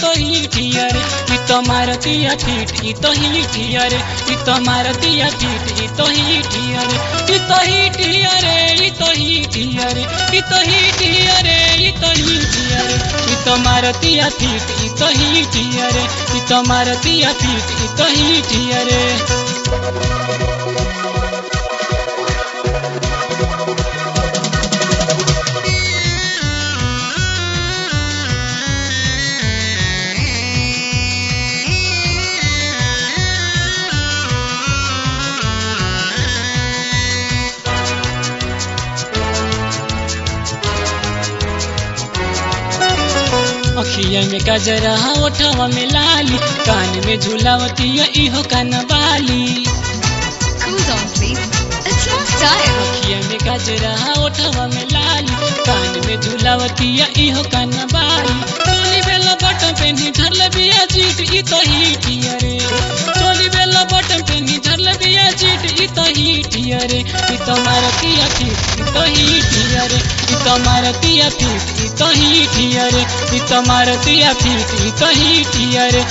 तो हीटिया रे ई तो मारतिया फीट ई तो हीटिया रे ई तो मारतिया फीट ई तो हीटिया रे ई तो हीटिया रे ई तो हीटिया रे ई तो हीटिया रे ई तो हीटिया रे ई तो मारतिया फीट ई तो हीटिया रे ई तो मारतिया फीट ई तो हीटिया रे। अखिया में गजरा ओठवा में लाली कान में झुलावतिया इहो कानवाली। Cool down, please. It's not style. अखिया में गजरा ओठवा में लाली कान में झुलावतिया इहो कानवाली। चोली बेला बटन पेनी झरल बिया जीत ई तो हीटिया रे चोली बेला बटन पेनी झरल बिया जीत ई तो हीटिया रे ई तो मारतिया फीट ई तो हीटिया रे ई तो मारतिया फीट ई तो हीटिया रे ई तो मारतिया फीट ई तो हीटिया रे।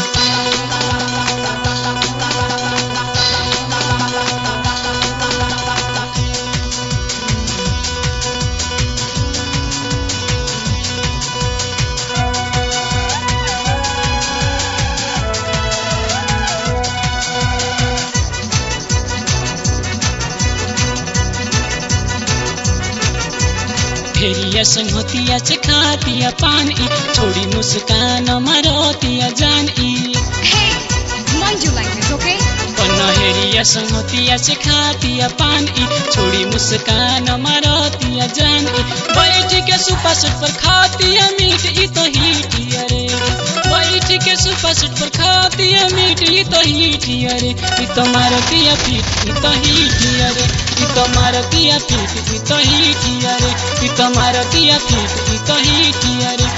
फेरिया संगतिया से खातिया पान ई छोड़ी मुस्कान मारतिया जान ई। Hey, mind your language, okay? पनहेरिया संगतिया से खातिया पान ई छोड़ी मुस्कान मारतिया जान ई। बैठ के सोफा सेट पर खातिया मीट ई तो हीटिया रे बैठ के सोफा सेट पर खातिया मीट ई तो हीटिया रे ई तो मारतिया फीट ई तो हीटिया रे ई तो मारतिया फीट ई तो हीटिया रे ई तो मारतिया फीट ई तो हीटिया रे।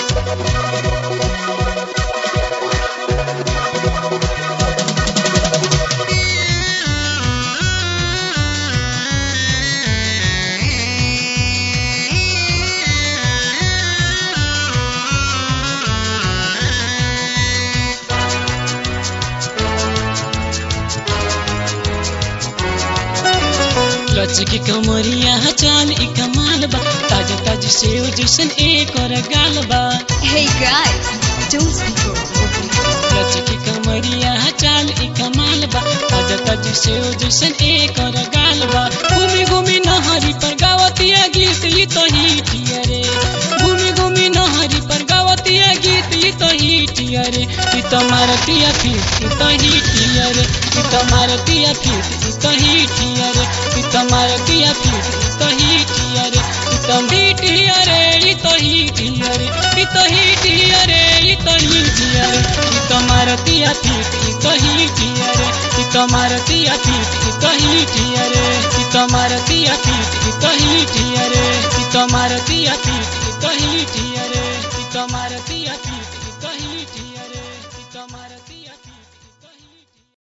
लचकी कमरिया चाल ई कमाल बा ताजा ताजी सेव जैसन एक और गाल बा। Hey guys, don't speak over. लचकी कमरिया चाल ई कमाल बा ताजा ताजी सेव जैसन एक और गाल बा। घूमी घूमी नहरी पर गावतिया गीत ई तो हीटिया रे घूमी घूमी नहरी पर गावतिया गीत ई तो हीटिया रे ई तो मारतिया फीट ई तो हीटिया रे ई तो मारतिया फीट ई तो हीटिया रे ई तो मारतिया फीट ई तो हीटिया रे ई तो हीटिया रे ई तो हीटिया रे ई तो हीटिया रे ई तो हीटिया रे ई तो मारतिया फीट ई तो हीटिया रे ई तो मारतिया फीट ई तो हीटिया रे ई तो मारतिया फीट ई तो हीटिया रे ई तो मारतिया फीट ई तो हीटिया रे ई तो मारतिया फीट ई तो हीटिया।